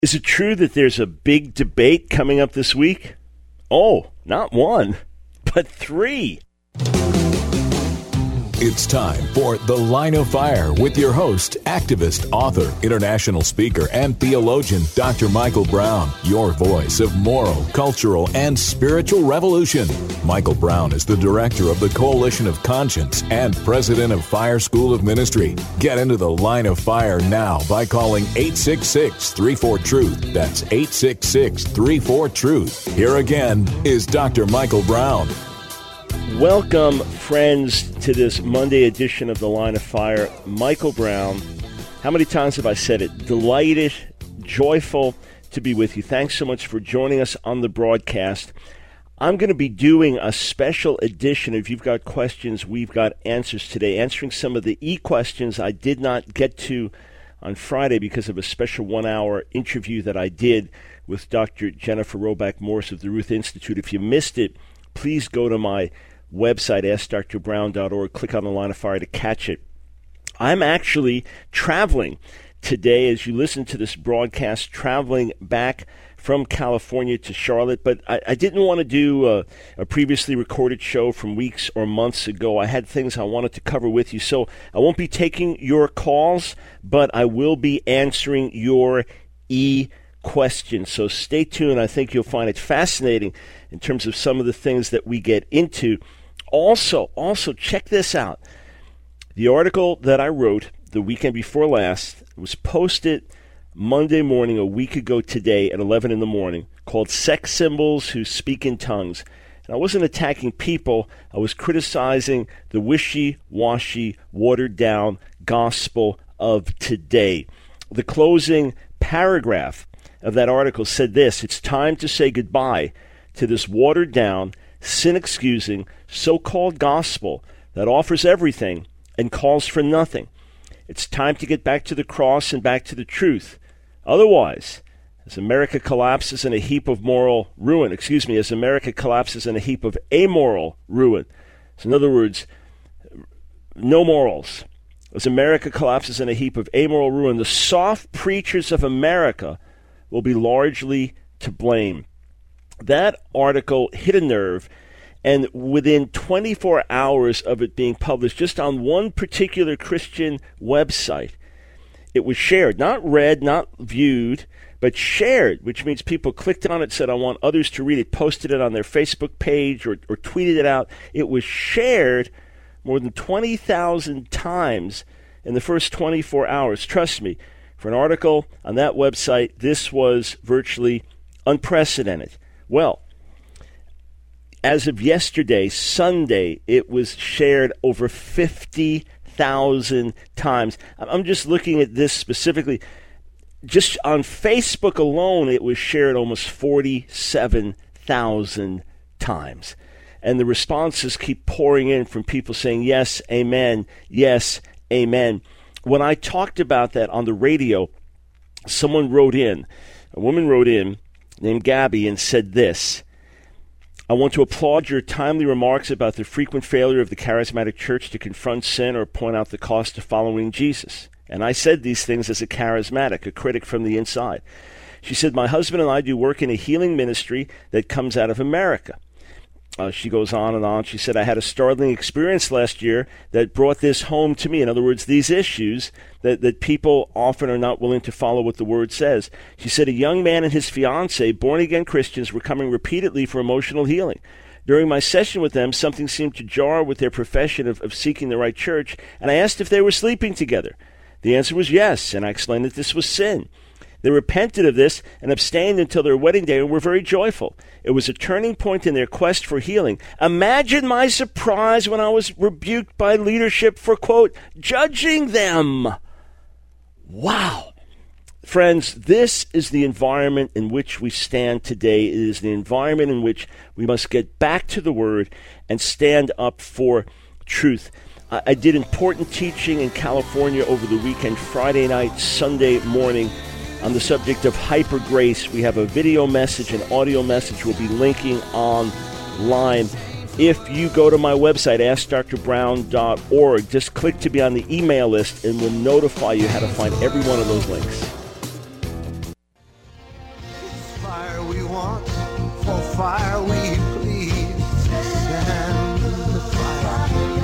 Is it true that there's a big debate coming up this week? Oh, not one, but three. It's time for The Line of Fire with your host, activist, author, international speaker, and theologian, Dr. Michael Brown, your voice of moral, cultural, and spiritual revolution. Michael Brown is the director of the Coalition of Conscience and president of Fire School of Ministry. Get into The Line of Fire now by calling 866-34-TRUTH. That's 866-34-TRUTH. Here again is Dr. Michael Brown. Welcome, friends, to this Monday edition of The Line of Fire. Michael Brown. How many times have I said it? Delighted, joyful to be with you. Thanks so much for joining us on the broadcast. I'm going to be doing a special edition. If you've got questions, we've got answers today, answering some of the questions I did not get to on Friday because of a special one-hour interview that I did with Dr. Jennifer Roback Morse of the Ruth Institute. If you missed it, please go to my website, AskDrBrown.org. Click on The Line of Fire to catch it. I'm actually traveling today as you listen to this broadcast, traveling back from California to Charlotte, but I didn't want to do a previously recorded show from weeks or months ago. I had things I wanted to cover with you, so I won't be taking your calls, but I will be answering your questions. So stay tuned. I think you'll find it fascinating in terms of some of the things that we get into. Also, check this out. The article that I wrote the weekend before last was posted Monday morning, a week ago today at 11 in the morning, called Sex Symbols Who Speak in Tongues. And I wasn't attacking people. I was criticizing the wishy-washy, watered-down gospel of today. The closing paragraph of that article said this: it's time to say goodbye to this watered-down, sin-excusing, so-called gospel that offers everything and calls for nothing. It's time to get back to the cross and back to the truth. Otherwise, as America collapses in a heap of moral ruin, as America collapses in a heap of amoral ruin. So in other words, no morals. As America collapses in a heap of amoral ruin, the soft preachers of America will be largely to blame. That article hit a nerve, and within 24 hours of it being published, just on one particular Christian website, it was shared, not read, not viewed, but shared, which means people clicked on it, said, I want others to read it, posted it on their Facebook page or tweeted it out. It was shared more than 20,000 times in the first 24 hours. Trust me, for an article on that website, this was virtually unprecedented. Well, as of yesterday, Sunday, it was shared over 50,000 times. I'm just looking at this specifically. Just on Facebook alone, it was shared almost 47,000 times. And the responses keep pouring in from people saying, yes, amen, yes, amen. When I talked about that on the radio, a woman wrote in named Gabby and said this: I want to applaud your timely remarks about the frequent failure of the charismatic church to confront sin or point out the cost of following Jesus. And I said these things as a charismatic, a critic from the inside. She said, my husband and I do work in a healing ministry that comes out of America. She goes on and on. She said, I had a startling experience last year that brought this home to me. In other words, these issues that people often are not willing to follow what the Word says. She said, a young man and his fiancée, born-again Christians, were coming repeatedly for emotional healing. During my session with them, something seemed to jar with their profession of seeking the right church, and I asked if they were sleeping together. The answer was yes, and I explained that this was sin. They repented of this and abstained until their wedding day and were very joyful. It was a turning point in their quest for healing. Imagine my surprise when I was rebuked by leadership for, quote, judging them. Wow. Friends, this is the environment in which we stand today. It is the environment in which we must get back to the Word and stand up for truth. I did important teaching in California over the weekend, Friday night, Sunday morning, on the subject of hyper grace. We have a video message, an audio message we'll be linking online. If you go to my website, AskDrBrown.org, just click to be on the email list and we'll notify you how to find every one of those links.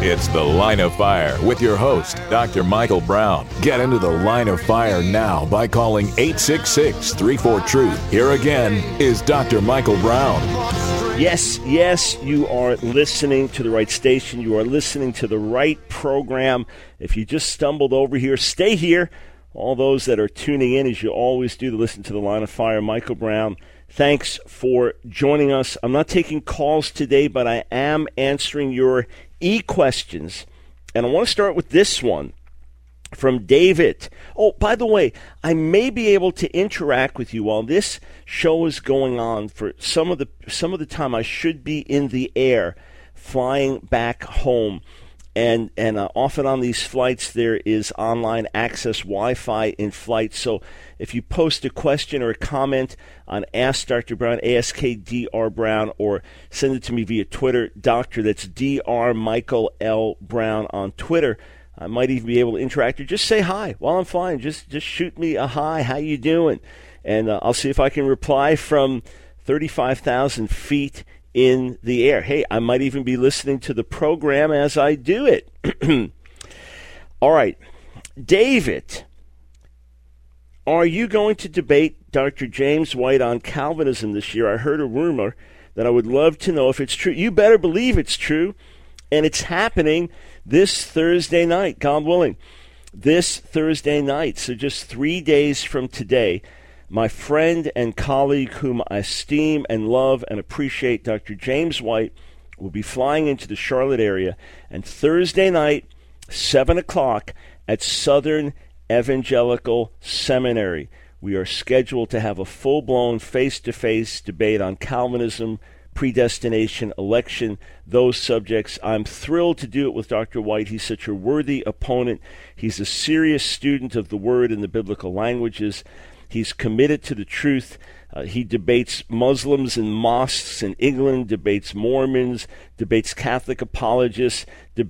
It's The Line of Fire with your host, Dr. Michael Brown. Get into the Line of Fire now by calling 866-34-TRUTH. Here again is Dr. Michael Brown. Yes, you are listening to the right station. You are listening to the right program. If you just stumbled over here, stay here. All those that are tuning in, as you always do, to listen to The Line of Fire, Michael Brown, thanks for joining us. I'm not taking calls today, but I am answering your e-questions. And I want to start with this one from David. Oh, by the way, I may be able to interact with you while this show is going on. For some of the time, I should be in the air, flying back home. And often on these flights, there is online access Wi-Fi in flight. So if you post a question or a comment on Ask Dr. Brown, AskDR Brown, or send it to me via Twitter, Doctor, that's Dr. Michael L. Brown on Twitter, I might even be able to interact or just say hi while I'm flying. Just shoot me a hi. How you doing? And I'll see if I can reply from 35,000 feet in the air. Hey, I might even be listening to the program as I do it. All right. David, are you going to debate Dr. James White on Calvinism this year? I heard a rumor that I would love to know if it's true. You better believe it's true. And it's happening this Thursday night, God willing. This Thursday night. So just 3 days from today, my friend and colleague whom I esteem and love and appreciate, Dr. James White, will be flying into the Charlotte area. And Thursday night, 7 o'clock at Southern Evangelical Seminary, we are scheduled to have a full-blown face-to-face debate on Calvinism, predestination, election, those subjects. I'm thrilled to do it with Dr. White. He's such a worthy opponent. He's a serious student of the Word and the biblical languages. He's committed to the truth. He debates Muslims in mosques in England, debates Mormons, debates Catholic apologists,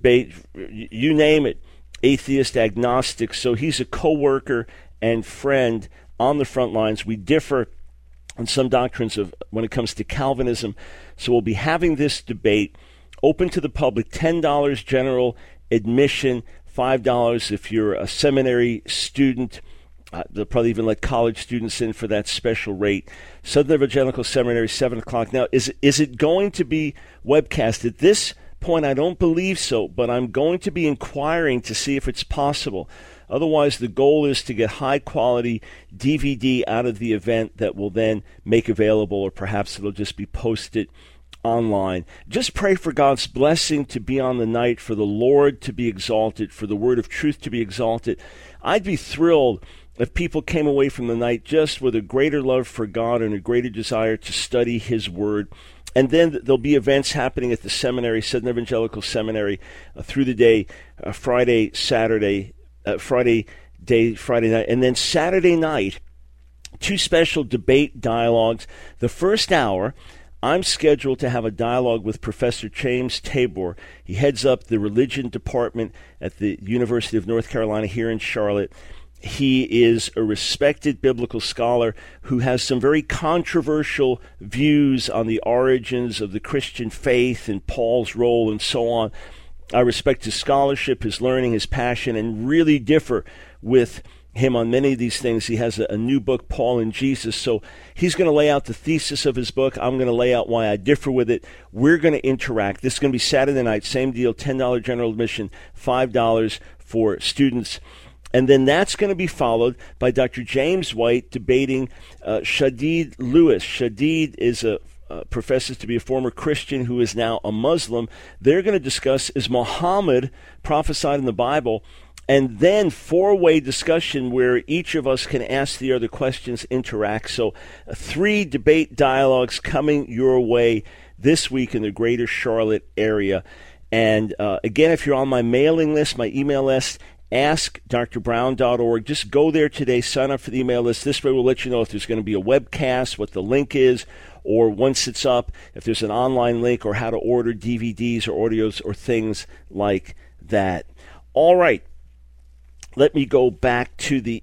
you name it, atheist, agnostic. So he's a co-worker and friend on the front lines. We differ on some doctrines of when it comes to Calvinism. So we'll be having this debate open to the public, $10 general admission, $5 if you're a seminary student. They'll probably even let college students in for that special rate. Southern Evangelical Seminary, 7 o'clock. Now, is it going to be webcast? At this point, I don't believe so, but I'm going to be inquiring to see if it's possible. Otherwise, the goal is to get high-quality DVD out of the event that will then make available, or perhaps it'll just be posted online. Just pray for God's blessing to be on the night, for the Lord to be exalted, for the word of truth to be exalted. I'd be thrilled if people came away from the night just with a greater love for God and a greater desire to study His Word. And then there'll be events happening at the seminary, Southern Evangelical Seminary, through the day, Friday, Saturday, Friday night, and then Saturday night, 2 special debate dialogues. The first hour, I'm scheduled to have a dialogue with Professor James Tabor. He heads up the religion department at the University of North Carolina here in Charlotte. He is a respected biblical scholar who has some very controversial views on the origins of the Christian faith and Paul's role and so on. I respect his scholarship, his learning, his passion, and really differ with him on many of these things. He has a new book, Paul and Jesus. So he's going to lay out the thesis of his book. I'm going to lay out why I differ with it. We're going to interact. This is going to be Saturday night, same deal, $10 general admission, $5 for students. And then that's going to be followed by Dr. James White debating Shadid Lewis. Shadid is professes to be a former Christian who is now a Muslim. They're going to discuss, is Muhammad prophesied in the Bible? And then 4-way discussion where each of us can ask the other questions, interact. So 3 debate dialogues coming your way this week in the greater Charlotte area. And again, if you're on my mailing list, my email list, askdrbrown.org. Just go there today, sign up for the email list. This way we'll let you know if there's going to be a webcast, what the link is, or once it's up, if there's an online link, or how to order DVDs or audios or things like that. All right. Let me go back to the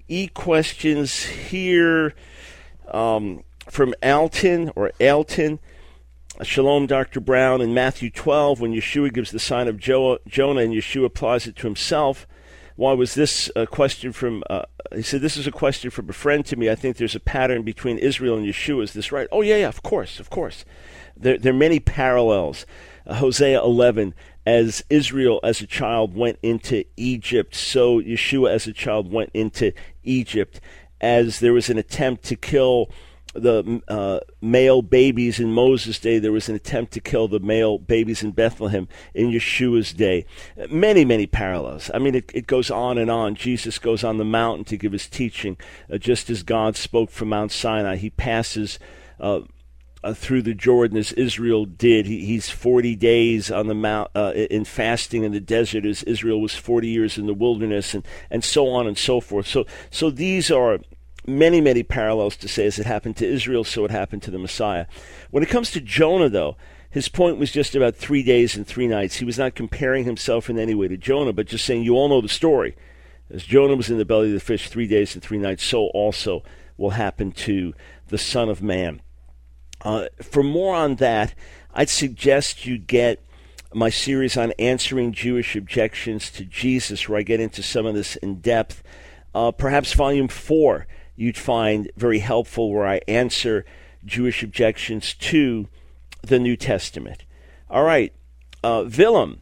e-questions here from Alton. Shalom, Dr. Brown. In Matthew 12, when Yeshua gives the sign of Jonah and Yeshua applies it to himself, why was this a question from, he said, this is a question from a friend to me. I think there's a pattern between Israel and Yeshua. Is this right? Oh, yeah, of course. There are many parallels. Hosea 11, as Israel as a child went into Egypt, so Yeshua as a child went into Egypt. As there was an attempt to kill the male babies in Moses' day, there was an attempt to kill the male babies in Bethlehem in Yeshua's day. Many, many parallels. I mean, it goes on and on. Jesus goes on the mountain to give his teaching. Just as God spoke from Mount Sinai, he passes through the Jordan as Israel did. He's 40 days on the mount in fasting in the desert as Israel was 40 years in the wilderness, and so on and so forth. So these are many, many parallels to say, as it happened to Israel, so it happened to the Messiah. When it comes to Jonah, though, his point was just about 3 days and 3 nights. He was not comparing himself in any way to Jonah, but just saying, you all know the story. As Jonah was in the belly of the fish 3 days and 3 nights, so also will happen to the Son of Man. For more on that, I'd suggest you get my series on answering Jewish objections to Jesus, where I get into some of this in depth. Perhaps Volume 4 you'd find very helpful, where I answer Jewish objections to the New Testament. All right, Willem,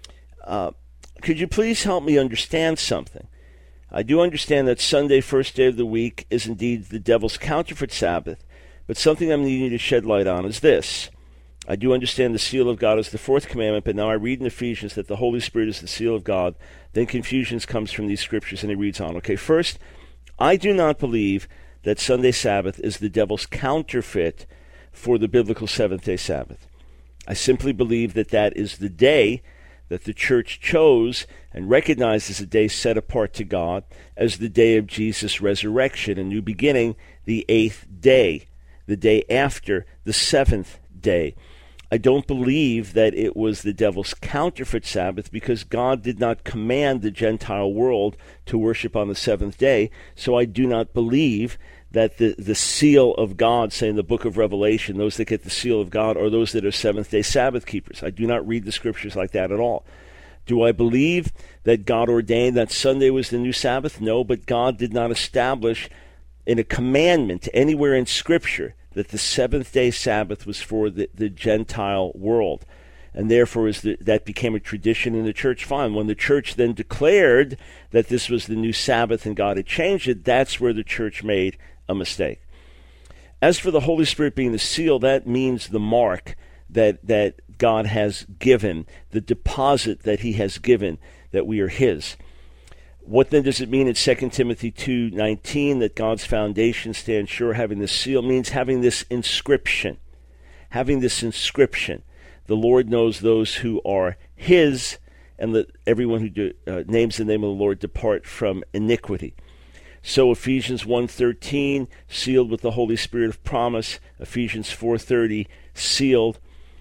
could you please help me understand something? I do understand that Sunday, first day of the week, is indeed the devil's counterfeit Sabbath, but something I'm needing to shed light on is this. I do understand the seal of God is the fourth commandment, but now I read in Ephesians that the Holy Spirit is the seal of God. Then confusion comes from these scriptures, and he reads on. Okay, first, I do not believe that Sunday Sabbath is the devil's counterfeit for the biblical seventh-day Sabbath. I simply believe that that is the day that the church chose and recognized as a day set apart to God as the day of Jesus' resurrection, a new beginning, the 8th day, the day after the 7th day. I don't believe that it was the devil's counterfeit Sabbath, because God did not command the Gentile world to worship on the 7th day, so I do not believe that the seal of God, say in the book of Revelation, those that get the seal of God are those that are seventh-day Sabbath keepers. I do not read the scriptures like that at all. Do I believe that God ordained that Sunday was the new Sabbath? No, but God did not establish in a commandment anywhere in Scripture that the seventh-day Sabbath was for the Gentile world. And therefore, that became a tradition in the church. Fine. When the church then declared that this was the new Sabbath and God had changed it, that's where the church made a mistake. As for the Holy Spirit being the seal, that means the mark that God has given, the deposit that he has given, that we are his. What then does it mean in 2 Timothy 2:19 that God's foundation stands sure? Having this seal means having this inscription. Having this inscription. The Lord knows those who are his, and let everyone who names the name of the Lord depart from iniquity. So Ephesians 1:13, sealed with the Holy Spirit of promise. Ephesians 4:30, sealed.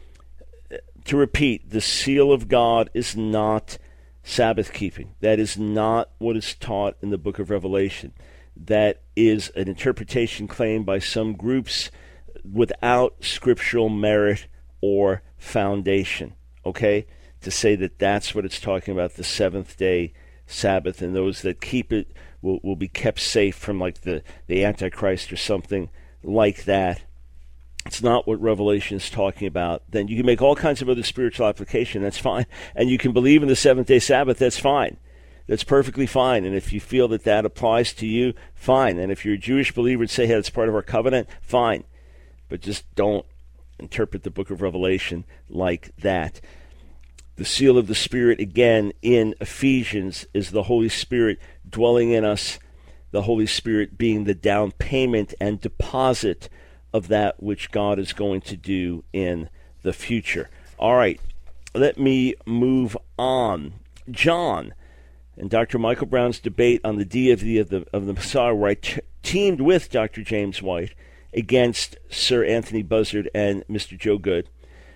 To repeat, the seal of God is not Sabbath keeping. That is not what is taught in the book of Revelation. That is an interpretation claimed by some groups without scriptural merit or foundation. Okay? To say that that's what it's talking about, the seventh day Sabbath, and those that keep it will be kept safe from like the Antichrist or something like that. It's not what Revelation is talking about. Then you can make all kinds of other spiritual application, that's fine. And you can believe in the seventh-day Sabbath, that's fine. That's perfectly fine. And if you feel that that applies to you, fine. And if you're a Jewish believer and say, hey, that's part of our covenant, fine. But just don't interpret the book of Revelation like that. The seal of the Spirit, again, in Ephesians, is the Holy Spirit dwelling in us, the Holy Spirit being the down payment and deposit of that which God is going to do in the future. All right, let me move on. John, and Dr. Michael Brown's debate on the deity of the Messiah, where I teamed with Dr. James White against Sir Anthony Buzzard and Mr. Joe Good.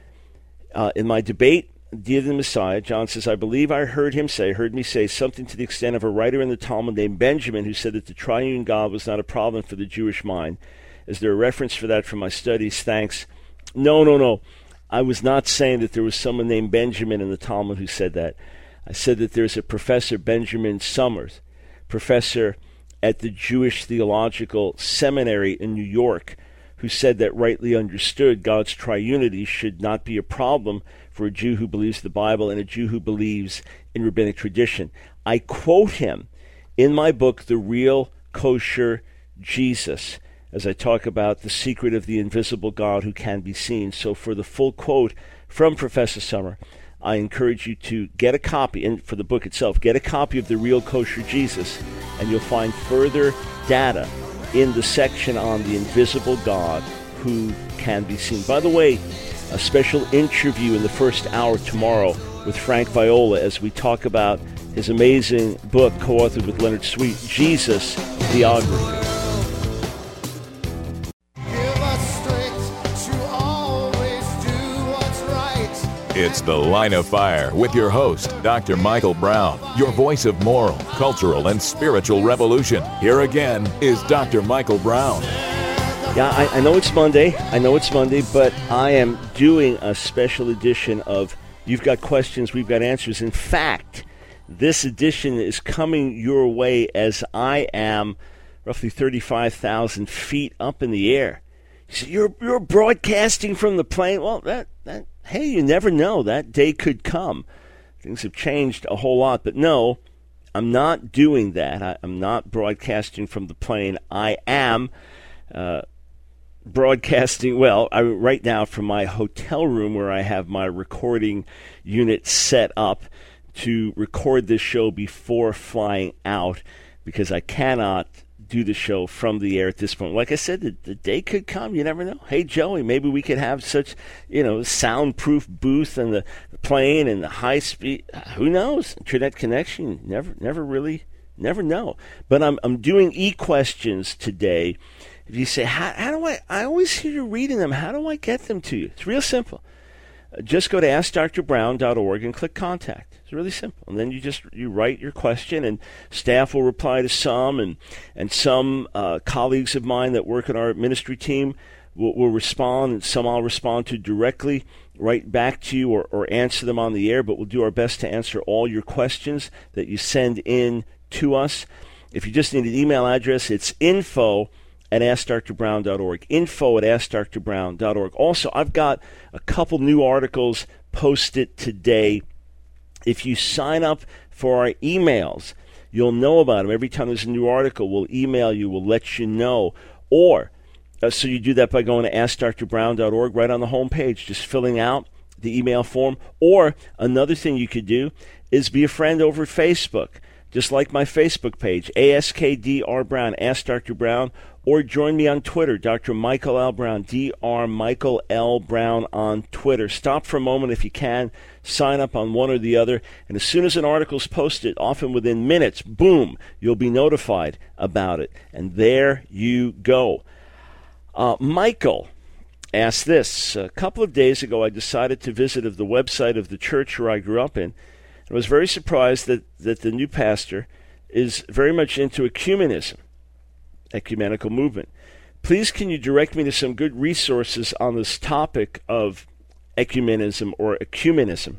In my debate, deity of the Messiah, John says, I believe I heard me say something to the extent of a writer in the Talmud named Benjamin who said that the triune God was not a problem for the Jewish mind. Is there a reference for that from my studies? Thanks. No. I was not saying that there was someone named Benjamin in the Talmud who said that. I said that there's a Professor Benjamin Summers, professor at the Jewish Theological Seminary in New York, who said that rightly understood, God's triunity should not be a problem for a Jew who believes the Bible and a Jew who believes in rabbinic tradition. I quote him in my book, The Real Kosher Jesus, as I talk about the secret of the invisible God who can be seen. So for the full quote from Professor Summer, I encourage you to get a copy, and for the book itself, get a copy of The Real Kosher Jesus, and you'll find further data in the section on the invisible God who can be seen. By the way, a special interview in the first hour tomorrow with Frank Viola as we talk about his amazing book co-authored with Leonard Sweet, Jesus, Theography. It's The Line of Fire with your host, Dr. Michael Brown, your voice of moral, cultural, and spiritual revolution. Here again is Dr. Michael Brown. Yeah, I know it's Monday. But I am doing a special edition of You've Got Questions, We've Got Answers. In fact, this edition is coming your way as I am roughly 35,000 feet up in the air. So you're broadcasting from the plane? Well, hey, you never know. That day could come. Things have changed a whole lot. But no, I'm not doing that. I'm not broadcasting from the plane. I am broadcasting, right now from my hotel room where I have my recording unit set up to record this show before flying out, because I cannot do the show from the air at this point. Like I said, the day could come. You never know. Hey, Joey, maybe we could have such, soundproof booth and the plane and the high speed. Who knows? Internet connection. Never know. But I'm doing e-questions today. If you say, how do I always hear you reading them. How do I get them to you? It's real simple. Just go to AskDrBrown.org and click Contact. It's really simple. And then you write your question, and staff will reply to some, and some colleagues of mine that work in our ministry team will respond, and some I'll respond to directly, right back to you, or answer them on the air. But we'll do our best to answer all your questions that you send in to us. If you just need an email address, it's info@AskDrBrown.org. info@AskDrBrown.org. Also, I've got a couple new articles posted today. If you sign up for our emails, you'll know about them. Every time there's a new article, we'll email you, we'll let you know. Or, so you do that by going to AskDrBrown.org, right on the home page, just filling out the email form. Or another thing you could do is be a friend over at Facebook. Just like my Facebook page, AskDR Brown, Ask Dr. Brown, or join me on Twitter, Dr. Michael L. Brown, Dr. Michael L. Brown on Twitter. Stop for a moment if you can, sign up on one or the other, and as soon as an article is posted, often within minutes, boom, you'll be notified about it. And there you go. Michael asked this. A couple of days ago, I decided to visit the website of the church where I grew up in. I was very surprised that the new pastor is very much into ecumenical movement. Please, can you direct me to some good resources on this topic of ecumenism or ecumenism?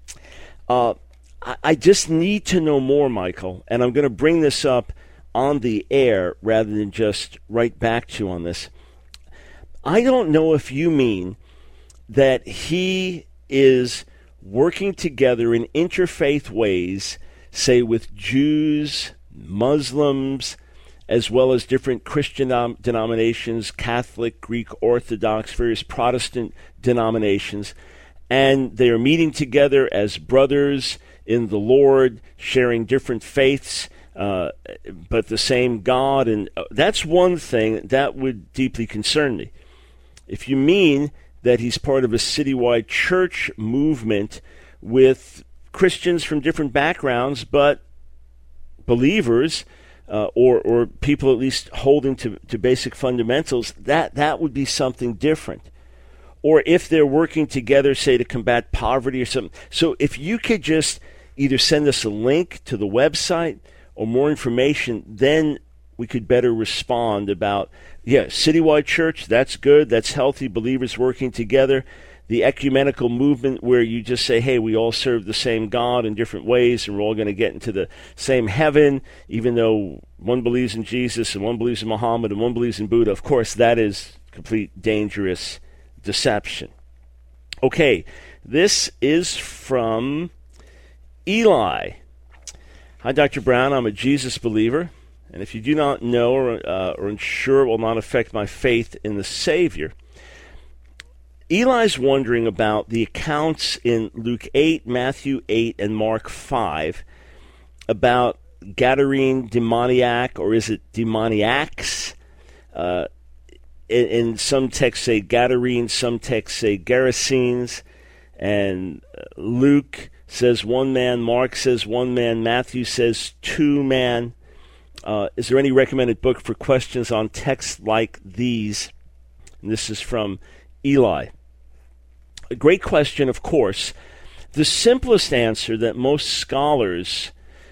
I just need to know more, Michael, and I'm going to bring this up on the air rather than just write back to you on this. I don't know if you mean that he is working together in interfaith ways, say with Jews, Muslims, as well as different Christian denominations, Catholic, Greek, Orthodox, various Protestant denominations, and they are meeting together as brothers in the Lord, sharing different faiths, but the same God. And that's one thing that would deeply concern me. If you mean that he's part of a citywide church movement with Christians from different backgrounds, but believers, or people at least holding to basic fundamentals, that would be something different. Or if they're working together, say, to combat poverty or something. So if you could just either send us a link to the website or more information, then we could better respond about, citywide church, that's good, that's healthy, believers working together. The ecumenical movement where you just say, hey, we all serve the same God in different ways, and we're all going to get into the same heaven, even though one believes in Jesus and one believes in Muhammad and one believes in Buddha. Of course, that is complete dangerous deception. Okay, this is from Eli. Hi, Dr. Brown. I'm a Jesus believer, and if you do not know or ensure it will not affect my faith in the Savior, Eli's wondering about the accounts in Luke 8, Matthew 8, and Mark 5 about Gadarene demoniac, or is it demoniacs? In some texts say Gadarene, some texts say Gerasenes, and Luke says one man, Mark says one man, Matthew says two man. Is there any recommended book for questions on texts like these? And this is from Eli. A great question, of course. The simplest answer that most scholars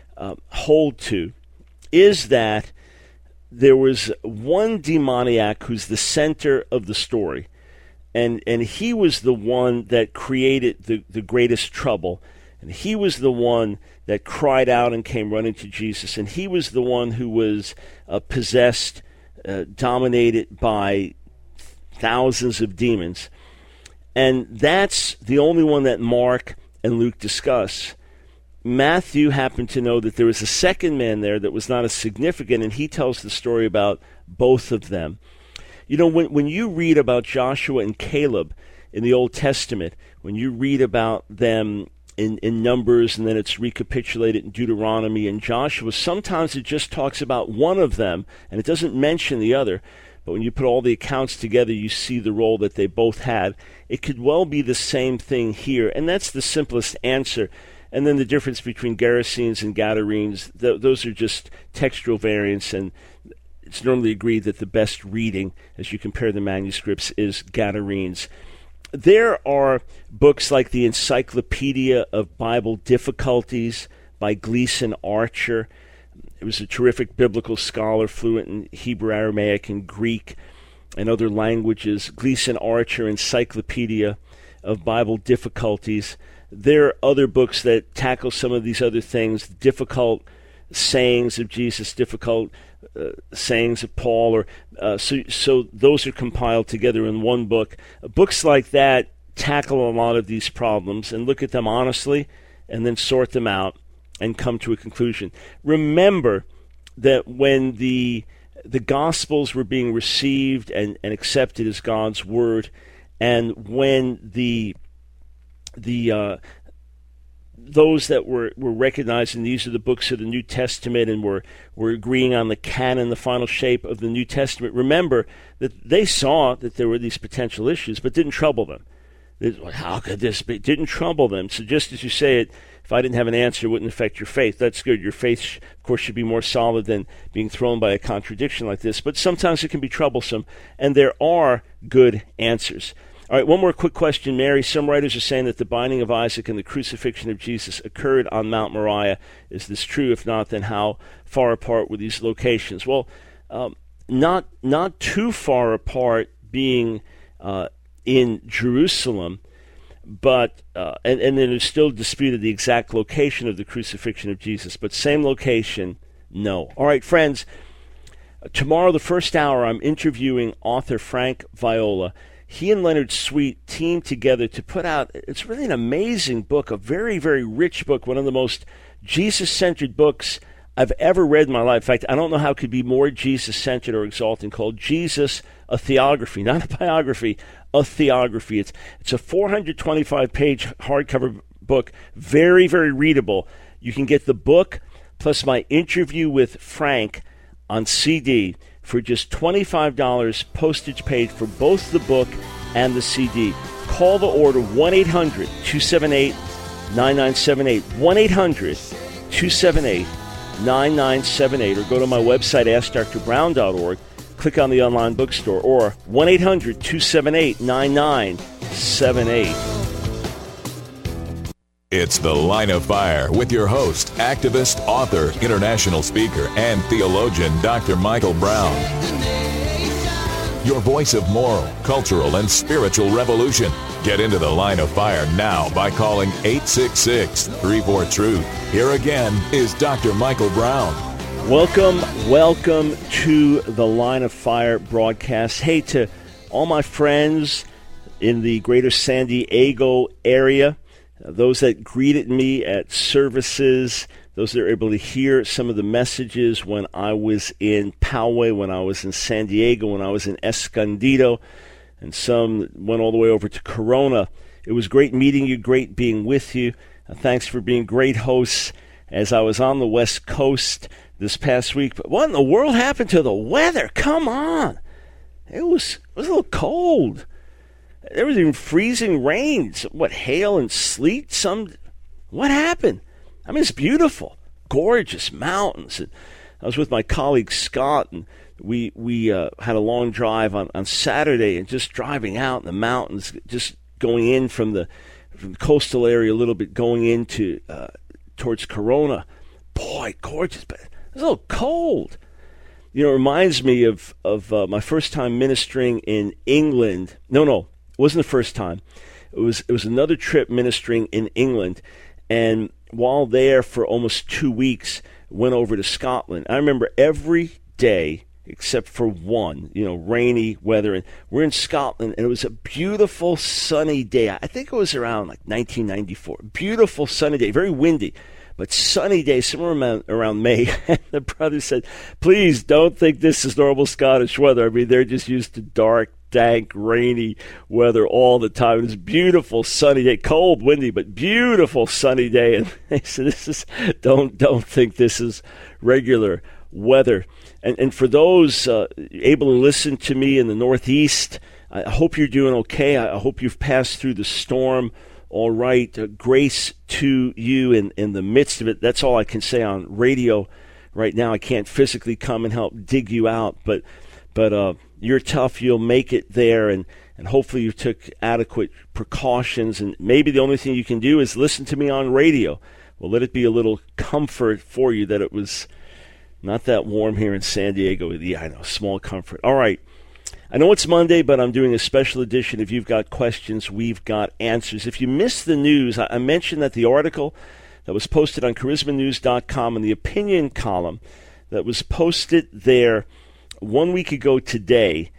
hold to is that there was one demoniac who's the center of the story, and he was the one that created the greatest trouble, and he was the one that cried out and came running to Jesus, and he was the one who was possessed, dominated by thousands of demons. And that's the only one that Mark and Luke discuss. Matthew happened to know that there was a second man there that was not as significant, and he tells the story about both of them. You know, when you read about Joshua and Caleb in the Old Testament, when you read about them in Numbers, and then it's recapitulated in Deuteronomy and Joshua, sometimes it just talks about one of them, and it doesn't mention the other. But when you put all the accounts together, you see the role that they both had. It could well be the same thing here, and that's the simplest answer. And then the difference between Gerasenes and Gadarenes, those are just textual variants, and it's normally agreed that the best reading, as you compare the manuscripts, is Gadarenes. There are books like the Encyclopedia of Bible Difficulties by Gleason Archer. He was a terrific biblical scholar, fluent in Hebrew, Aramaic, and Greek, and other languages. Gleason Archer, Encyclopedia of Bible Difficulties. There are other books that tackle some of these other things, difficult sayings of Jesus, difficult sayings of Paul, or so those are compiled together in one book. Books like that tackle a lot of these problems and look at them honestly and then sort them out and come to a conclusion. Remember that when the Gospels were being received and accepted as God's Word, and when those that were recognizing these are the books of the New Testament and were agreeing on the canon, the final shape of the New Testament, remember that they saw that there were these potential issues, but didn't trouble them. How could this be? Didn't trouble them. So just as you say it, if I didn't have an answer, it wouldn't affect your faith. That's good. Your faith, of course, should be more solid than being thrown by a contradiction like this. But sometimes it can be troublesome, and there are good answers. All right, one more quick question, Mary. Some writers are saying that the binding of Isaac and the crucifixion of Jesus occurred on Mount Moriah. Is this true? If not, then how far apart were these locations? Well, not too far apart, being in Jerusalem, but and then it's still disputed the exact location of the crucifixion of Jesus, but same location, no. All right, friends, tomorrow, the first hour, I'm interviewing author Frank Viola. He and Leonard Sweet teamed together to put out, it's really an amazing book, a very, very rich book, one of the most Jesus-centered books I've ever read in my life. In fact, I don't know how it could be more Jesus-centered or exalting, called Jesus, a Theography, not a biography, a theography. It's a 425-page hardcover book, very, very readable. You can get the book plus my interview with Frank on CD for just $25, postage paid for both the book and the CD. Call the order 1-800-278-9978, 1-800-278-9978, or go to my website, AskDrBrown.org, click on the online bookstore, or 1-800-278-9978. It's The Line of Fire with your host, activist, author, international speaker, and theologian, Dr. Michael Brown. Your voice of moral, cultural, and spiritual revolution. Get into The Line of Fire now by calling 866-34-TRUTH. Here again is Dr. Michael Brown. Welcome to the Line of Fire broadcast. Hey, to all my friends in the greater San Diego area, those that greeted me at services, those that are able to hear some of the messages when I was in Poway, when I was in San Diego, when I was in Escondido, and some went all the way over to Corona. It was great meeting you, great being with you. Thanks for being great hosts as I was on the West Coast this past week. But what in the world happened to the weather? Come on. It was a little cold. There was even freezing rains. What, hail and sleet? What happened? I mean, it's beautiful, gorgeous mountains. And I was with my colleague Scott, and we had a long drive on Saturday, and just driving out in the mountains, just going in from the coastal area a little bit, going into towards Corona. Boy, gorgeous, but it was a little cold. You know, it reminds me of my first time ministering in England. No. It wasn't the first time. It was another trip ministering in England, and while there for almost 2 weeks, went over to Scotland. I remember every day except for one, rainy weather, and we're in Scotland, and it was a beautiful sunny day. I think it was around like 1994. Beautiful sunny day, very windy, but sunny day, somewhere around May. And the brother said, "Please don't think this is normal Scottish weather. I mean, they're just used to dark, dank, rainy weather all the time. It's beautiful sunny day, cold, windy, but beautiful sunny day." And they said, don't think this is regular weather. And for those able to listen to me in the Northeast, I hope you're doing okay. I hope you've passed through the storm all right. Grace to you in the midst of it. That's all I can say on radio right now. I can't physically come and help dig you out, but you're tough. You'll make it there, and hopefully you took adequate precautions. And maybe the only thing you can do is listen to me on radio. Well, let it be a little comfort for you that it was not that warm here in San Diego. Yeah, I know, small comfort. All right. I know it's Monday, but I'm doing a special edition. If you've got questions, we've got answers. If you missed the news, I mentioned that the article that was posted on charismanews.com in the opinion column that was posted there 1 week ago today,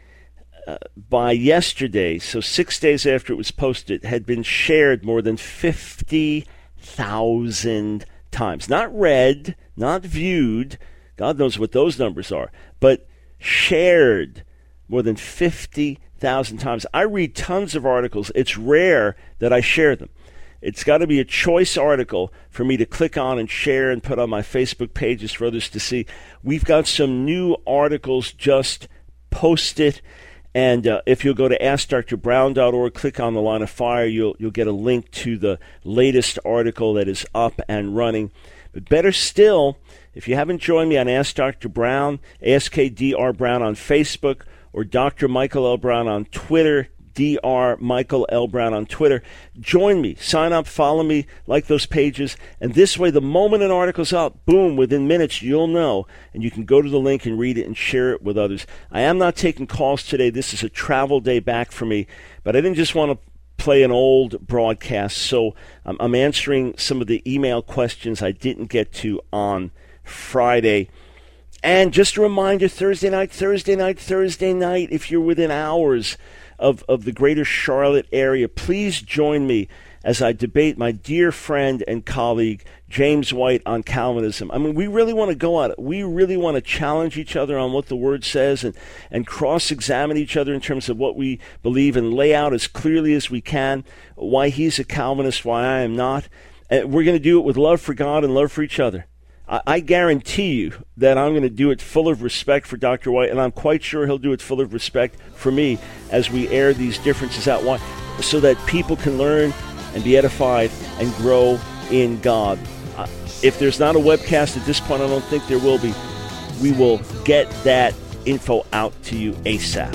by yesterday, so 6 days after it was posted, had been shared more than 50,000 times. Not read, not viewed, God knows what those numbers are, but shared more than 50,000 times. I read tons of articles. It's rare that I share them. It's got to be a choice article for me to click on and share and put on my Facebook pages for others to see. We've got some new articles just posted, and if you'll go to AskDrBrown.org, click on the Line of Fire, you'll get a link to the latest article that is up and running. But better still, if you haven't joined me on Ask Dr. Brown, AskDR Brown on Facebook, or Dr. Michael L. Brown on Twitter, Dr. Michael L. Brown on Twitter. Join me, sign up, follow me, like those pages, and this way, the moment an article's up, boom, within minutes, you'll know, and you can go to the link and read it and share it with others. I am not taking calls today. This is a travel day back for me, but I didn't just want to play an old broadcast, so I'm answering some of the email questions I didn't get to on Friday. And just a reminder, Thursday night, if you're within hours of the greater Charlotte area, please join me as I debate my dear friend and colleague, James White, on Calvinism. I mean, we really want to go at it. We really want to challenge each other on what the Word says and cross-examine each other in terms of what we believe and lay out as clearly as we can why he's a Calvinist, why I am not. And we're going to do it with love for God and love for each other. I guarantee you that I'm going to do it full of respect for Dr. White, and I'm quite sure he'll do it full of respect for me as we air these differences out, so that people can learn and be edified and grow in God. If there's not a webcast at this point, I don't think there will be. We will get that info out to you ASAP.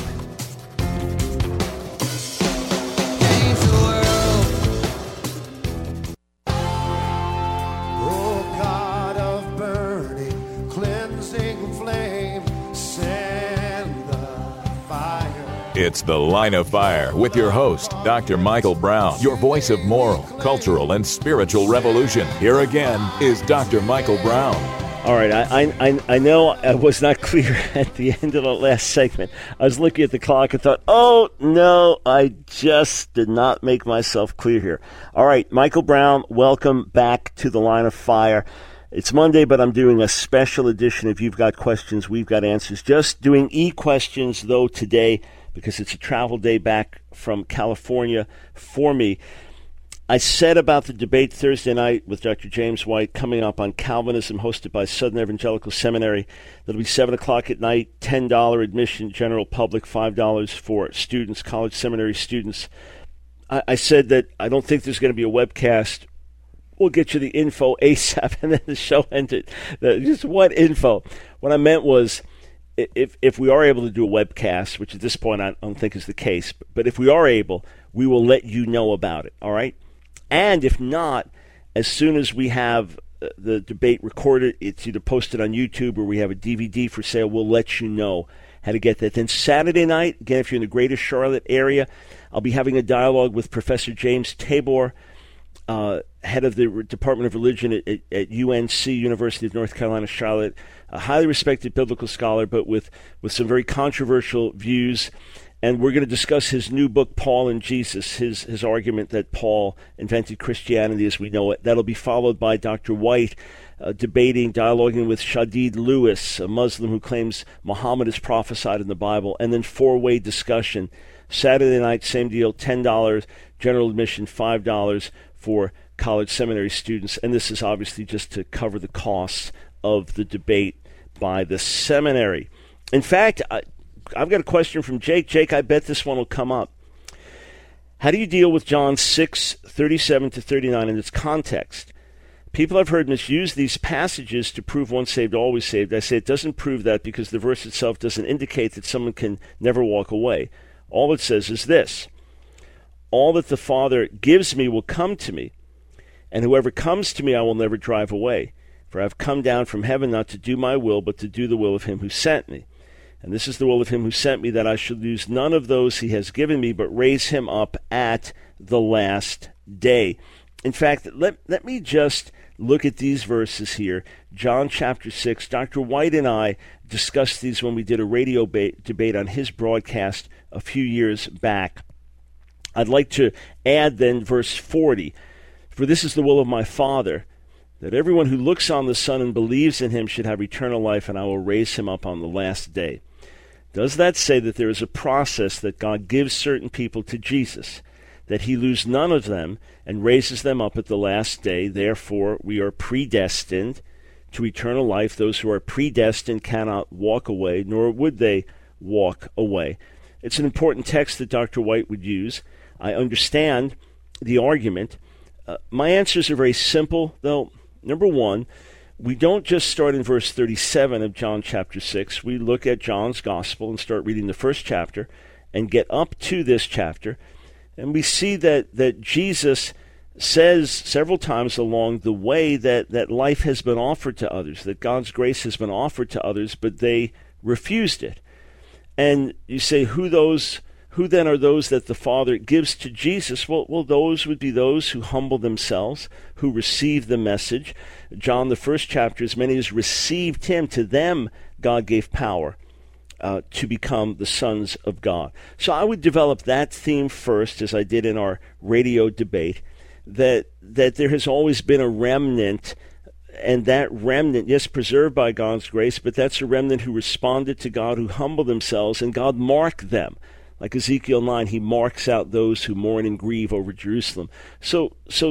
It's The Line of Fire with your host, Dr. Michael Brown, your voice of moral, cultural, and spiritual revolution. Here again is Dr. Michael Brown. All right, I know I was not clear at the end of the last segment. I was looking at the clock and thought, oh, no, I just did not make myself clear here. All right, Michael Brown, welcome back to The Line of Fire. It's Monday, but I'm doing a special edition. If you've got questions, we've got answers. Just doing e-questions, though, today, because it's a travel day back from California for me. I said about the debate Thursday night with Dr. James White coming up on Calvinism, hosted by Southern Evangelical Seminary. That'll be 7 o'clock at night, $10 admission, general public, $5 for students, college seminary students. I said that I don't think there's going to be a webcast. We'll get you the info ASAP, and then the show ended. Just what info? What I meant was, if we are able to do a webcast, which at this point I don't think is the case, but if we are able, we will let you know about it, all right? And if not, as soon as we have the debate recorded, it's either posted on YouTube or we have a DVD for sale, we'll let you know how to get that. Then Saturday night, again, if you're in the greater Charlotte area, I'll be having a dialogue with Professor James Tabor, head of the Department of Religion at UNC, University of North Carolina, Charlotte, a highly respected biblical scholar, but with some very controversial views. And we're going to discuss his new book, Paul and Jesus, his argument that Paul invented Christianity as we know it. That'll be followed by Dr. White dialoguing with Shadid Lewis, a Muslim who claims Muhammad is prophesied in the Bible, and then four-way discussion. Saturday night, same deal, $10, general admission, $5 for college seminary students. And this is obviously just to cover the costs of the debate by the seminary. In fact, I've got a question from Jake. Jake, I bet this one will come up. How do you deal with John 6:37-39 in its context? People I've heard misuse these passages to prove once saved, always saved. I say it doesn't prove that because the verse itself doesn't indicate that someone can never walk away. All it says is this: all that the Father gives me will come to me, and whoever comes to me I will never drive away. For I have come down from heaven not to do my will, but to do the will of him who sent me. And this is the will of him who sent me, that I should lose none of those he has given me, but raise him up at the last day. In fact, let me just look at these verses here. John chapter 6. Dr. White and I discussed these when we did a radio debate on his broadcast a few years back. I'd like to add then verse 40. For this is the will of my Father, that everyone who looks on the Son and believes in him should have eternal life, and I will raise him up on the last day. Does that say that there is a process that God gives certain people to Jesus, that he lose none of them and raises them up at the last day? Therefore, we are predestined to eternal life. Those who are predestined cannot walk away, nor would they walk away. It's an important text that Dr. White would use. I understand the argument. My answers are very simple, though. Number one, we don't just start in verse 37 of John chapter 6. We look at John's gospel and start reading the first chapter and get up to this chapter. And we see that Jesus says several times along the way that life has been offered to others, that God's grace has been offered to others, but they refused it. And you say, who then are those that the Father gives to Jesus? Well, those would be those who humble themselves, who receive the message. John, the first chapter, as many as received him, to them God gave power to become the sons of God. So I would develop that theme first, as I did in our radio debate, that there has always been a remnant, and that remnant, yes, preserved by God's grace, but that's a remnant who responded to God, who humbled themselves, and God marked them. Like Ezekiel 9, he marks out those who mourn and grieve over Jerusalem. So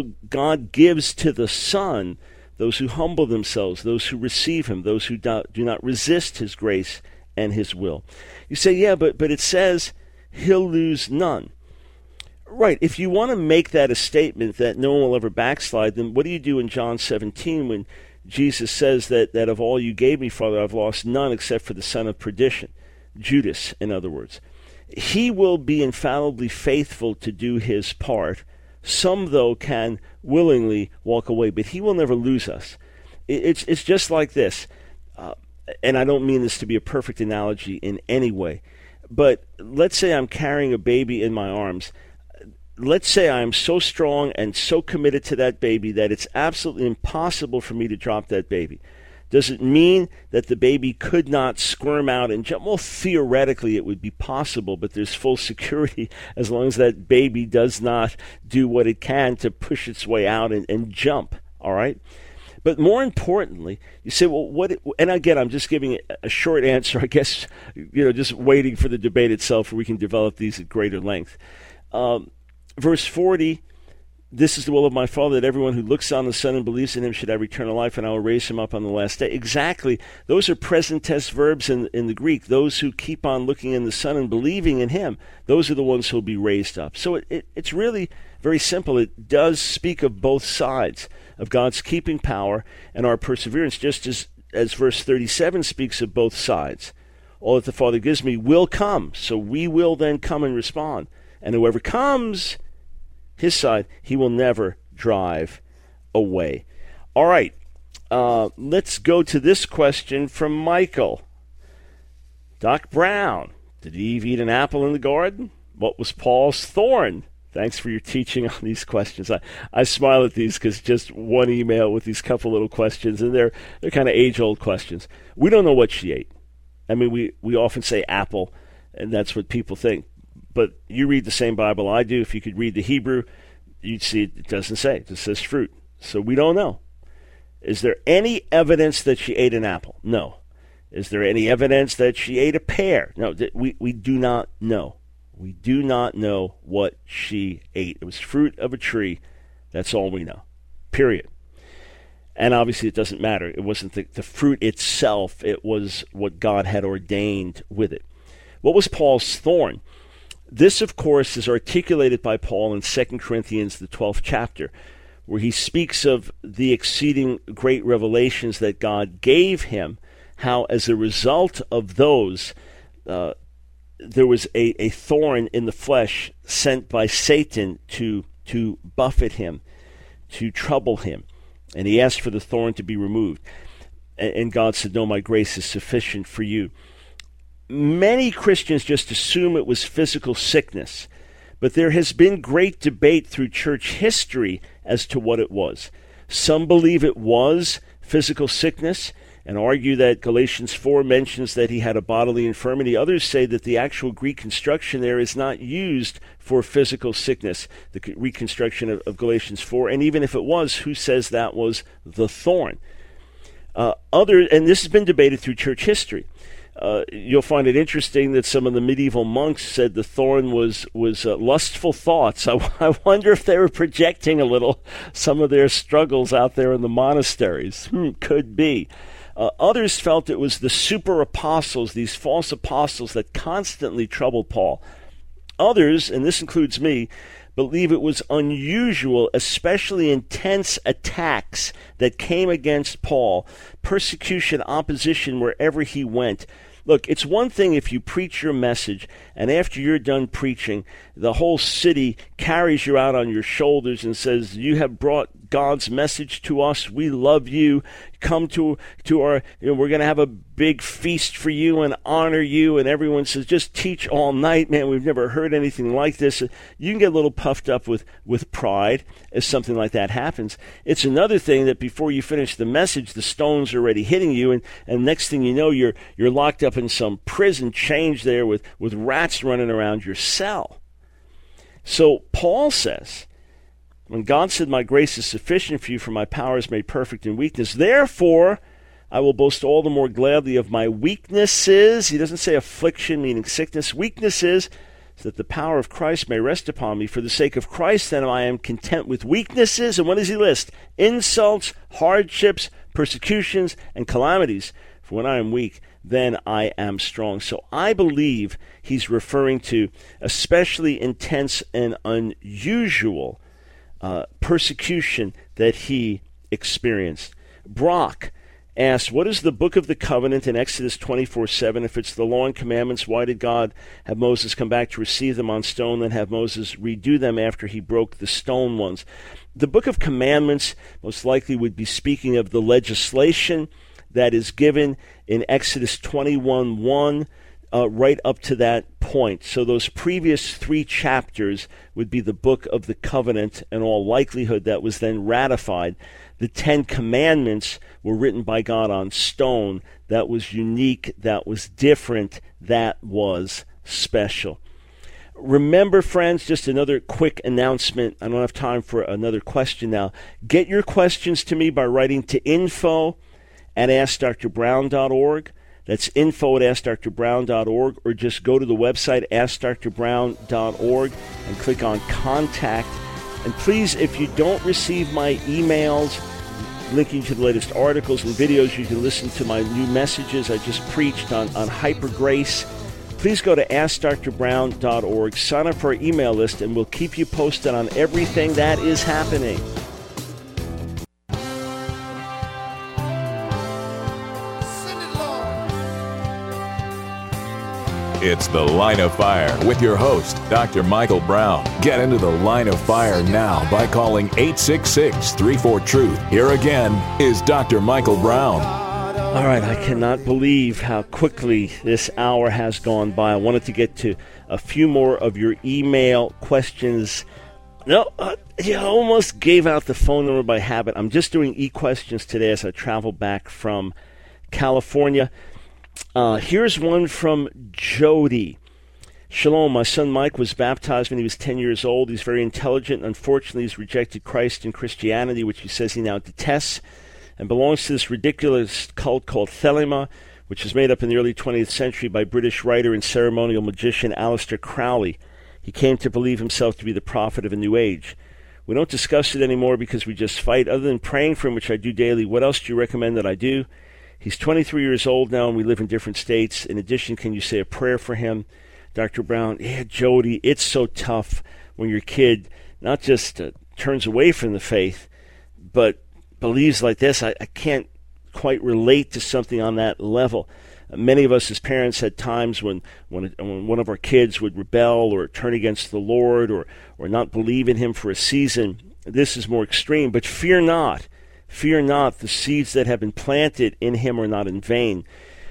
God gives to the Son those who humble themselves, those who receive him, those who do not resist his grace and his will. You say, yeah, but it says he'll lose none. Right, if you want to make that a statement that no one will ever backslide, then what do you do in John 17 when Jesus says that of all you gave me, Father, I've lost none except for the son of perdition, Judas, in other words. He will be infallibly faithful to do his part. Some, though, can willingly walk away, but he will never lose us. It's just like this, and I don't mean this to be a perfect analogy in any way. But let's say I'm carrying a baby in my arms. Let's say I'm so strong and so committed to that baby that it's absolutely impossible for me to drop that baby. Does it mean that the baby could not squirm out and jump? Well, theoretically it would be possible, but there's full security as long as that baby does not do what it can to push its way out and jump, all right? But more importantly, you say, well, what? And again, I'm just giving a short answer, I guess, just waiting for the debate itself where we can develop these at greater length. Verse 40, this is the will of my Father, that everyone who looks on the Son and believes in him should have eternal life, and I will raise him up on the last day. Exactly. Those are present tense verbs in the Greek. Those who keep on looking in the Son and believing in him, those are the ones who will be raised up. So it's really very simple. It does speak of both sides of God's keeping power and our perseverance, just as verse 37 speaks of both sides. All that the Father gives me will come, so we will then come and respond. And whoever comes, his side, he will never drive away. All right, let's go to this question from Michael. Doc Brown, did Eve eat an apple in the garden? What was Paul's thorn? Thanks for your teaching on these questions. I smile at these because just one email with these couple little questions, and they're kind of age-old questions. We don't know what she ate. I mean, we often say apple, and that's what people think. But you read the same Bible I do. If you could read the Hebrew, you'd see it doesn't say. It just says fruit. So we don't know. Is there any evidence that she ate an apple? No. Is there any evidence that she ate a pear? No, we do not know. We do not know what she ate. It was fruit of a tree. That's all we know. Period. And obviously it doesn't matter. It wasn't the fruit itself. It was what God had ordained with it. What was Paul's thorn? This, of course, is articulated by Paul in 2 Corinthians, the 12th chapter, where he speaks of the exceeding great revelations that God gave him, how as a result of those, there was a thorn in the flesh sent by Satan to buffet him, to trouble him. And he asked for the thorn to be removed. And God said, no, my grace is sufficient for you. Many Christians just assume it was physical sickness, but there has been great debate through church history as to what it was. Some believe it was physical sickness and argue that Galatians 4 mentions that he had a bodily infirmity. Others say that the actual Greek construction there is not used for physical sickness, the reconstruction of Galatians 4. And even if it was, who says that was the thorn? And this has been debated through church history. You'll find it interesting that some of the medieval monks said the thorn was lustful thoughts. I wonder if they were projecting a little some of their struggles out there in the monasteries. Could be. Others felt it was the super apostles, these false apostles that constantly troubled Paul. Others, and this includes me, believe it was unusual, especially intense attacks that came against Paul, persecution, opposition wherever he went. Look, it's one thing if you preach your message, and after you're done preaching, the whole city carries you out on your shoulders and says, you have brought God's message to us. We love you. Come to our, we're going to have a big feast for you and honor you. And everyone says, just teach all night, man. We've never heard anything like this. You can get a little puffed up with pride as something like that happens. It's another thing that before you finish the message, the stones are already hitting you. And next thing you know, you're locked up in some prison, chained there with rats running around your cell. So Paul says, when God said, my grace is sufficient for you, for my power is made perfect in weakness, therefore I will boast all the more gladly of my weaknesses. He doesn't say affliction, meaning sickness. Weaknesses, so that the power of Christ may rest upon me. For the sake of Christ, then, I am content with weaknesses. And what does he list? Insults, hardships, persecutions, and calamities. For when I am weak, then I am strong. So I believe he's referring to especially intense and unusual persecution that he experienced. Brock asked, what is the book of the covenant in Exodus 24:7? If it's the law and commandments, why did God have Moses come back to receive them on stone, then have Moses redo them after he broke the stone ones? The book of commandments most likely would be speaking of the legislation that is given in Exodus 21:1 right up to that point. So those previous 3 chapters would be the Book of the Covenant, in all likelihood that was then ratified. The 10 Commandments were written by God on stone. That was unique, that was different, that was special. Remember, friends, just another quick announcement. I don't have time for another question now. Get your questions to me by writing to info@AskDrBrown.org. That's info@AskDrBrown.org, or just go to the website, AskDrBrown.org, and click on Contact. And please, if you don't receive my emails linking to the latest articles and videos, you can listen to my new messages I just preached on hyper grace. Please go to AskDrBrown.org, sign up for our email list, and we'll keep you posted on everything that is happening. It's The Line of Fire with your host, Dr. Michael Brown. Get into the Line of Fire now by calling 866-34-TRUTH. Here again is Dr. Michael Brown. All right, I cannot believe how quickly this hour has gone by. I wanted to get to a few more of your email questions. No, I almost gave out the phone number by habit. I'm just doing e-questions today as I travel back from California. Here's one from Jody. Shalom, my son Mike was baptized when he was 10 years old. He's very intelligent. Unfortunately, he's rejected Christ and Christianity, which he says he now detests, and belongs to this ridiculous cult called Thelema, which was made up in the early 20th century by British writer and ceremonial magician Aleister Crowley. He came to believe himself to be the prophet of a new age. We don't discuss it anymore because we just fight. Other than praying for him, which I do daily, what else do you recommend that I do? He's 23 years old now, and we live in different states. In addition, can you say a prayer for him? Dr. Brown, yeah, Jody, it's so tough when your kid not just turns away from the faith, but believes like this. I can't quite relate to something on that level. Many of us as parents had times when one of our kids would rebel or turn against the Lord or not believe in him for a season. This is more extreme, but fear not. Fear not, the seeds that have been planted in him are not in vain.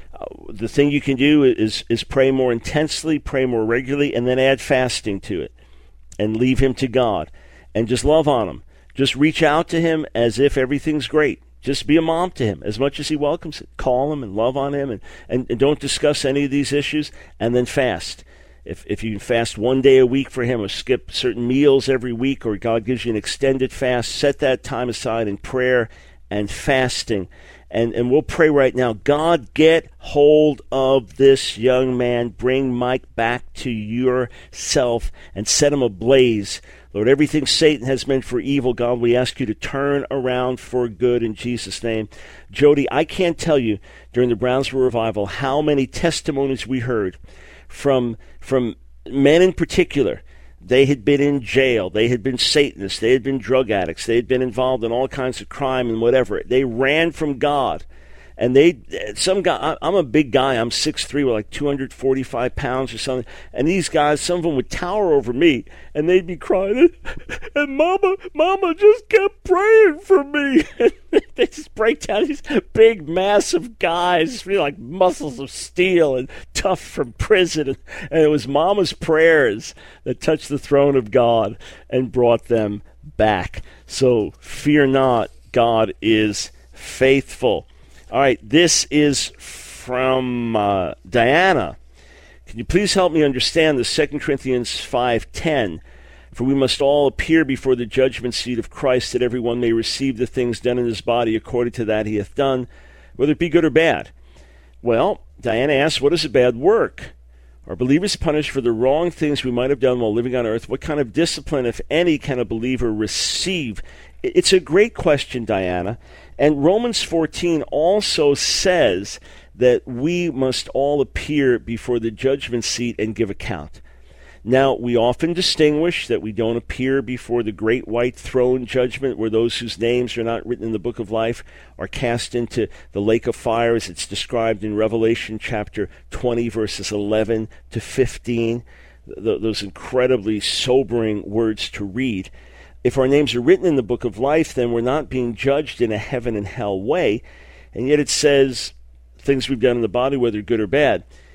The thing you can do is pray more intensely, pray more regularly, and then add fasting to it. And leave him to God. And just love on him. Just reach out to him as if everything's great. Just be a mom to him as much as he welcomes it. Call him and love on him and don't discuss any of these issues, and then fast. If you can fast one day a week for him or skip certain meals every week, or God gives you an extended fast, set that time aside in prayer and fasting. And we'll pray right now. God, get hold of this young man. Bring Mike back to yourself and set him ablaze. Lord, everything Satan has meant for evil, God, we ask you to turn around for good in Jesus' name. Jody, I can't tell you during the Brownsville Revival how many testimonies we heard from men in particular. They had been in jail. They had been Satanists. They had been drug addicts. They had been involved in all kinds of crime and whatever. They ran from God. And some guy, I'm a big guy. I'm 6'3", with like 245 pounds or something. And these guys, some of them would tower over me, and they'd be crying, and Mama just kept praying for me. They just break down, these big, massive guys, feel like muscles of steel and tough from prison. And it was Mama's prayers that touched the throne of God and brought them back. So fear not, God is faithful. All right, this is from Diana. Can you please help me understand the 2 Corinthians 5:10? For we must all appear before the judgment seat of Christ, that everyone may receive the things done in his body according to that he hath done, whether it be good or bad. Well, Diana asks, what is a bad work? Are believers punished for the wrong things we might have done while living on earth? What kind of discipline, if any, can a believer receive? It's a great question, Diana. And Romans 14 also says that we must all appear before the judgment seat and give account. Now, we often distinguish that we don't appear before the great white throne judgment, where those whose names are not written in the book of life are cast into the lake of fire, as it's described in Revelation chapter 20, verses 11 to 15. Those incredibly sobering words to read. If our names are written in the book of life, then we're not being judged in a heaven and hell way. And yet it says things we've done in the body, whether good or bad.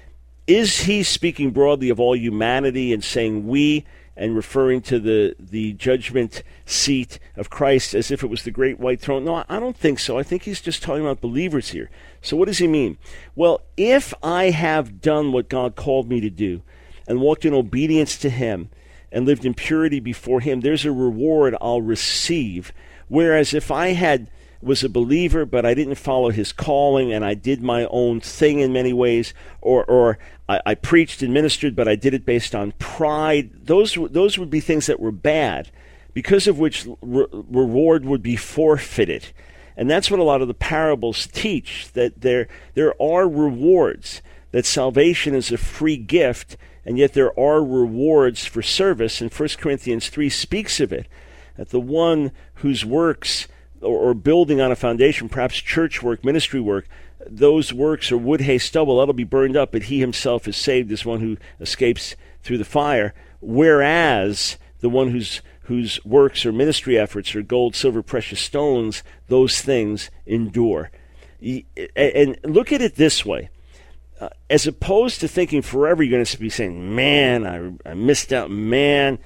Is he speaking broadly of all humanity and saying we, and referring to the judgment seat of Christ as if it was the great white throne? No, I don't think so. I think he's just talking about believers here. So what does he mean? Well, if I have done what God called me to do and walked in obedience to him and lived in purity before him, there's a reward I'll receive. Whereas if I was a believer, but I didn't follow his calling, and I did my own thing in many ways, or I preached and ministered, but I did it based on pride, those would be things that were bad, because of which reward would be forfeited. And that's what a lot of the parables teach, that there are rewards, that salvation is a free gift, and yet there are rewards for service, and 1 Corinthians 3 speaks of it, that the one whose works or building on a foundation, perhaps church work, ministry work, those works are wood, hay, stubble, that'll be burned up, but he himself is saved as one who escapes through the fire, whereas the one whose works or ministry efforts are gold, silver, precious stones, those things endure. And look at it this way. As opposed to thinking forever you're going to be saying, man, I missed out, man,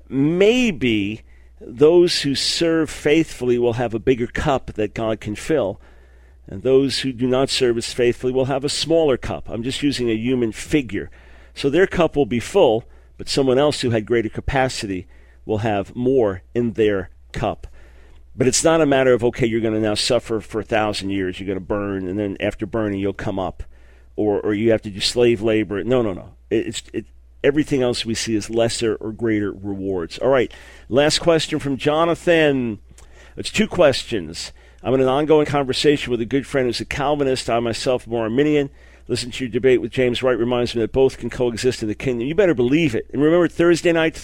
maybe those who serve faithfully will have a bigger cup that God can fill, and those who do not serve as faithfully will have a smaller cup. I'm just using a human figure. So their cup will be full, but someone else who had greater capacity will have more in their cup. But it's not a matter of, okay, you're going to now suffer for 1,000 years, you're going to burn, and then after burning you'll come up, or you have to do slave labor. No. Everything else we see is lesser or greater rewards. All right, last question from Jonathan. It's 2 questions. I'm in an ongoing conversation with a good friend who's a Calvinist. I myself more Arminian. Listen to your debate with James Wright reminds me that both can coexist in the kingdom. You better believe it. And remember, Thursday night,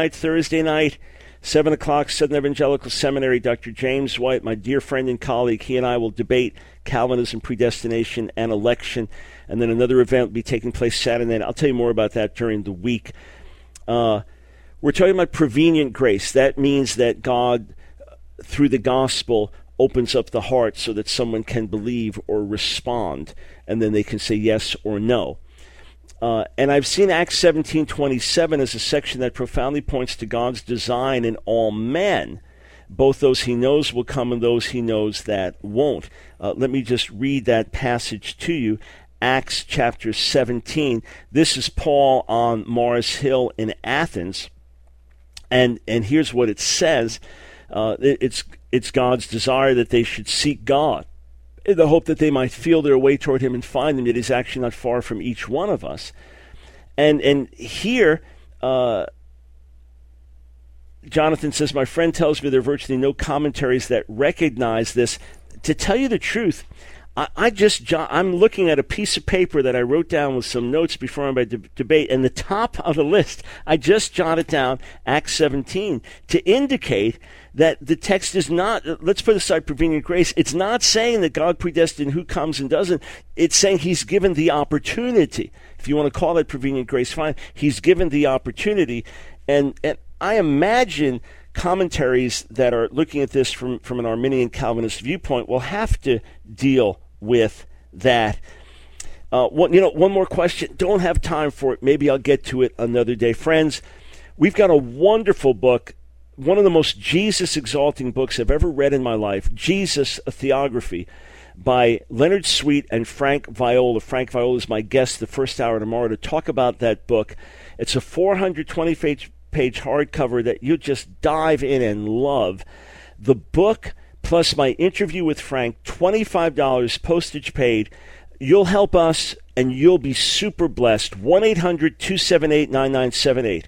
7 o'clock, Southern Evangelical Seminary, Dr. James White, my dear friend and colleague, he and I will debate Calvinism, predestination, and election. And then another event will be taking place Saturday night. I'll tell you more about that during the week. We're talking about prevenient grace. That means that God, through the gospel, opens up the heart so that someone can believe or respond, and then they can say yes or no. And I've seen Acts 17:27 as a section that profoundly points to God's design in all men. Both those he knows will come and those he knows that won't. Let me just read that passage to you. Acts chapter 17. This is Paul on Mars Hill in Athens. And here's what it says. It's God's desire that they should seek God, in the hope that they might feel their way toward him and find him. It is actually not far from each one of us. And here, Jonathan says, my friend tells me there are virtually no commentaries that recognize this. To tell you the truth, I'm looking at a piece of paper that I wrote down with some notes before my debate, and the top of the list, I just jotted down Acts 17 to indicate that the text is not, let's put aside prevenient grace, it's not saying that God predestined who comes and doesn't. It's saying he's given the opportunity. If you want to call it prevenient grace, fine. He's given the opportunity. And I imagine commentaries that are looking at this from an Arminian Calvinist viewpoint will have to deal with that. One more question. Don't have time for it. Maybe I'll get to it another day. Friends, we've got a wonderful book, one of the most Jesus-exalting books I've ever read in my life, Jesus, a Theography, by Leonard Sweet and Frank Viola. Frank Viola is my guest the first hour tomorrow to talk about that book. It's a 420-page hardcover that you just dive in and love. The book plus my interview with Frank, $25, postage paid. You'll help us and you'll be super blessed. 1-800-278-9978.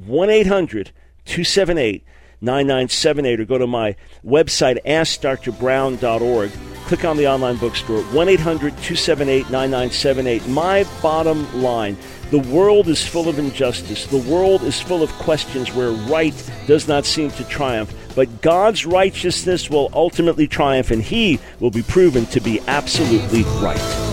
1-800-278-9978, or go to my website, AskDrBrown.org. Click on the online bookstore, 1-800-278-9978. My bottom line, the world is full of injustice. The world is full of questions where right does not seem to triumph. But God's righteousness will ultimately triumph, and he will be proven to be absolutely right.